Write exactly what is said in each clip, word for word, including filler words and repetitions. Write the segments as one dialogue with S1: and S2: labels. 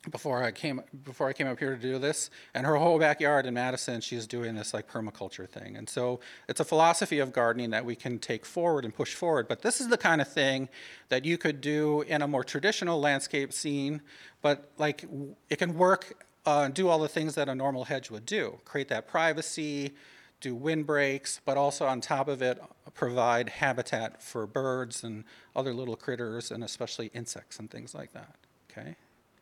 S1: before I came before I came up here to do this. And her whole backyard in Madison, she's doing this like permaculture thing. And so it's a philosophy of gardening that we can take forward and push forward. But this is the kind of thing that you could do in a more traditional landscape scene, but like it can work, uh, do all the things that a normal hedge would do. Create that privacy, do windbreaks, but also on top of it provide habitat for birds and other little critters, and especially insects and things like that. Okay.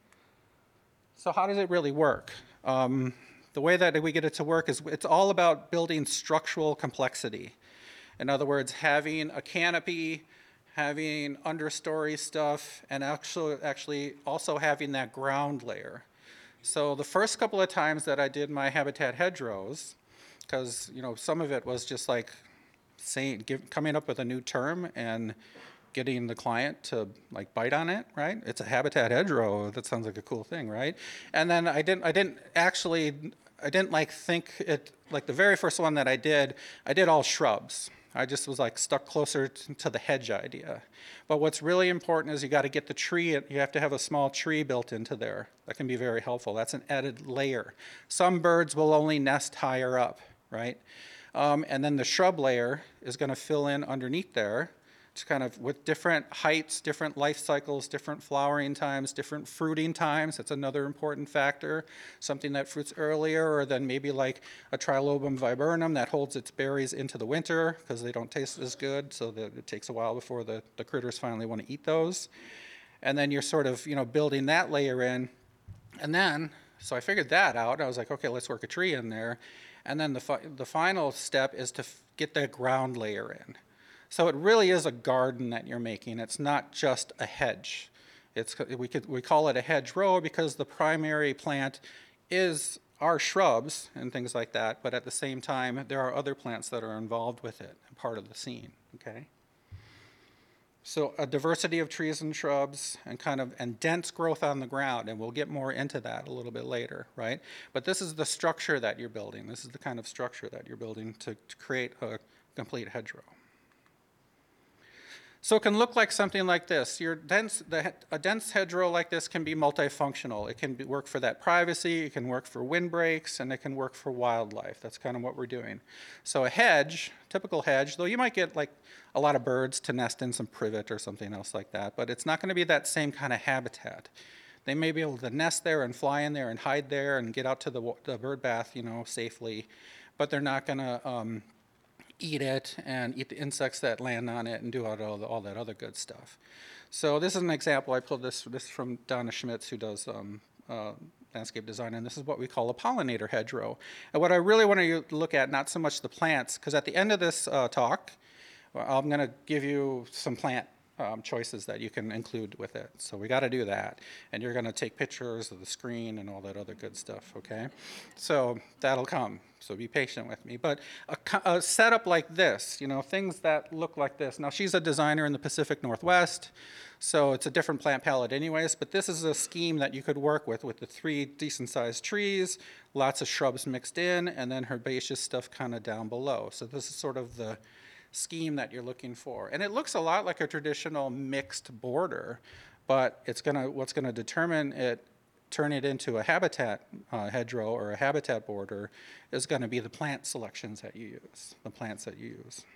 S1: So how does it really work? Um, the way that we get it to work is it's all about building structural complexity. In other words, having a canopy, having understory stuff, and actually, actually also having that ground layer. So the first couple of times that I did my habitat hedgerows, because you know some of it was just like saying, give, coming up with a new term and getting the client to like bite on it, right? It's a habitat hedgerow. That sounds like a cool thing, right? And then I didn't, I didn't actually, I didn't like think it, like the very first one that I did, I did all shrubs. I just was like stuck closer to the hedge idea. But what's really important is you got to get the tree, you have to have a small tree built into there. That can be very helpful. That's an added layer. Some birds will only nest higher up, right? Um, and then the shrub layer is going to fill in underneath there to kind of with different heights, different life cycles, different flowering times, different fruiting times. That's another important factor. Something that fruits earlier, or then maybe like a Trilobum viburnum that holds its berries into the winter because they don't taste as good, so that it takes a while before the, the critters finally want to eat those. And then you're sort of, you know, building that layer in. And then, so I figured that out. I was like, okay, let's work a tree in there. And then the, fi the final step is to f get that ground layer in. So it really is a garden that you're making. It's not just a hedge. It's, we, could, we call it a hedgerow because the primary plant is our shrubs and things like that, but at the same time, there are other plants that are involved with it and part of the scene, okay? So a diversity of trees and shrubs and kind of and dense growth on the ground, and we'll get more into that a little bit later, right? But this is the structure that you're building. This is the kind of structure that you're building to, to create a complete hedgerow. So it can look like something like this. Your dense, the, a dense hedgerow like this can be multifunctional. It can be, work for that privacy, it can work for windbreaks, and it can work for wildlife. That's kind of what we're doing. So a hedge, typical hedge, though you might get like a lot of birds to nest in some privet or something else like that, but it's not going to be that same kind of habitat. They may be able to nest there and fly in there and hide there and get out to the, the bird bath, you know, safely, but they're not going to um, eat it and eat the insects that land on it and do all, all, all that other good stuff. So this is an example. I pulled this, this from Donna Schmitz, who does um, uh, landscape design, and this is what we call a pollinator hedgerow. And what I really want to look at, not so much the plants, because at the end of this uh, talk, I'm going to give you some plant um, choices that you can include with it. So we got to do that. And you're going to take pictures of the screen and all that other good stuff, okay? So that'll come. So be patient with me. But a, a setup like this, you know, things that look like this. Now, she's a designer in the Pacific Northwest, so it's a different plant palette anyways, but this is a scheme that you could work with, with the three decent-sized trees, lots of shrubs mixed in, and then herbaceous stuff kind of down below. So this is sort of the scheme that you're looking for. And it looks a lot like a traditional mixed border, but it's gonna, what's gonna determine it, turn it into a habitat uh, hedgerow or a habitat border is gonna be the plant selections that you use, the plants that you use.